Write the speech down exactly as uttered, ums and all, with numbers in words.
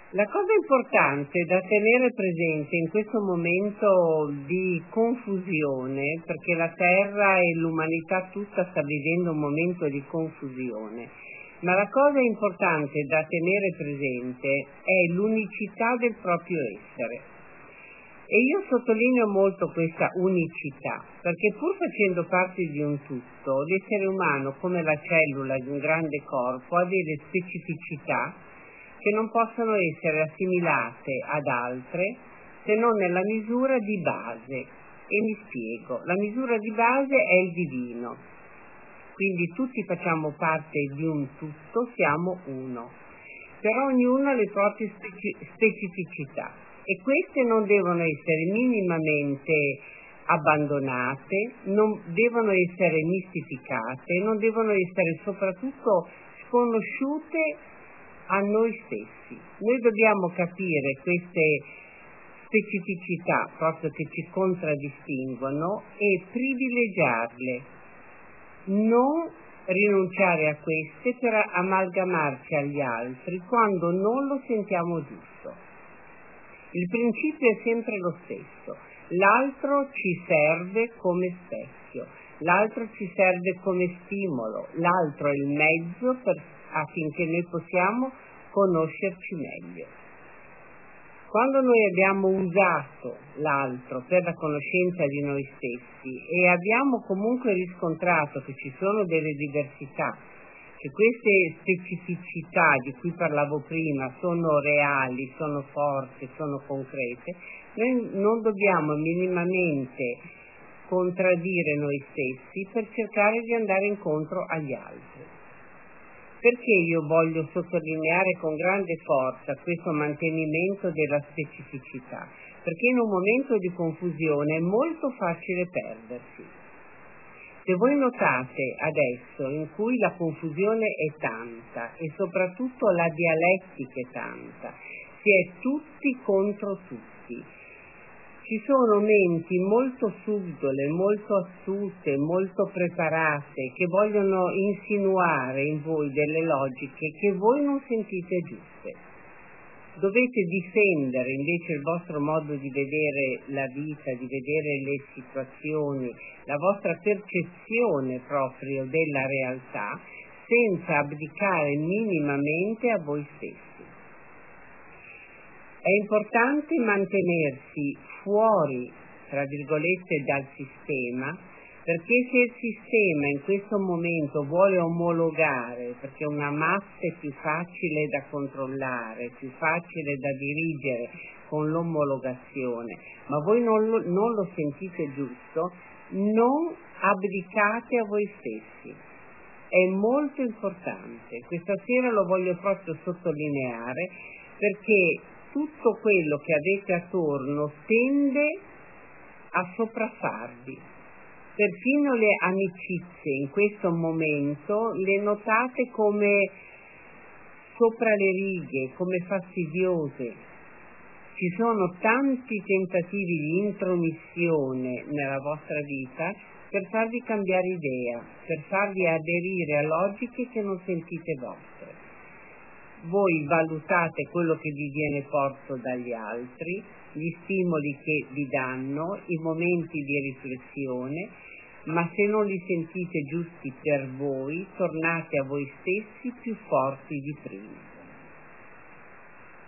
La cosa importante da tenere presente in questo momento di confusione, perché la Terra e l'umanità tutta sta vivendo un momento di confusione, ma la cosa importante da tenere presente è l'unicità del proprio essere. E io sottolineo molto questa unicità, perché pur facendo parte di un tutto, l'essere umano, come la cellula di un grande corpo, ha delle specificità che non possono essere assimilate ad altre se non nella misura di base. E mi spiego, la misura di base è il divino, quindi tutti facciamo parte di un tutto, siamo uno, però ognuno ha le proprie speci- specificità e queste non devono essere minimamente abbandonate, non devono essere mistificate, non devono essere soprattutto sconosciute a noi stessi. Noi dobbiamo capire queste specificità proprio che ci contraddistinguono e privilegiarle, non rinunciare a queste per amalgamarci agli altri quando non lo sentiamo giusto. Il principio è sempre lo stesso: l'altro ci serve come specchio, l'altro ci serve come stimolo, l'altro è il mezzo per affinché noi possiamo conoscerci meglio. Quando noi abbiamo usato l'altro per la conoscenza di noi stessi e abbiamo comunque riscontrato che ci sono delle diversità, che queste specificità di cui parlavo prima sono reali, sono forti, sono concrete, noi non dobbiamo minimamente contraddire noi stessi per cercare di andare incontro agli altri. Perché io voglio sottolineare con grande forza questo mantenimento della specificità? Perché in un momento di confusione è molto facile perdersi. Se voi notate adesso in cui la confusione è tanta e soprattutto la dialettica è tanta, si è tutti contro tutti. Ci sono menti molto subdole, molto astute, molto preparate, che vogliono insinuare in voi delle logiche che voi non sentite giuste. Dovete difendere invece il vostro modo di vedere la vita, di vedere le situazioni, la vostra percezione proprio della realtà, senza abdicare minimamente a voi stessi. È importante mantenersi fuori, tra virgolette, dal sistema, perché se il sistema in questo momento vuole omologare, perché una massa è più facile da controllare, più facile da dirigere con l'omologazione, ma voi non lo, non lo sentite giusto, non abdicate a voi stessi. È molto importante, questa sera lo voglio proprio sottolineare, perché tutto quello che avete attorno tende a sopraffarvi. Perfino le amicizie in questo momento le notate come sopra le righe, come fastidiose. Ci sono tanti tentativi di intromissione nella vostra vita per farvi cambiare idea, per farvi aderire a logiche che non sentite vostre. Voi valutate quello che vi viene porto dagli altri, gli stimoli che vi danno, i momenti di riflessione, ma se non li sentite giusti per voi, tornate a voi stessi più forti di prima.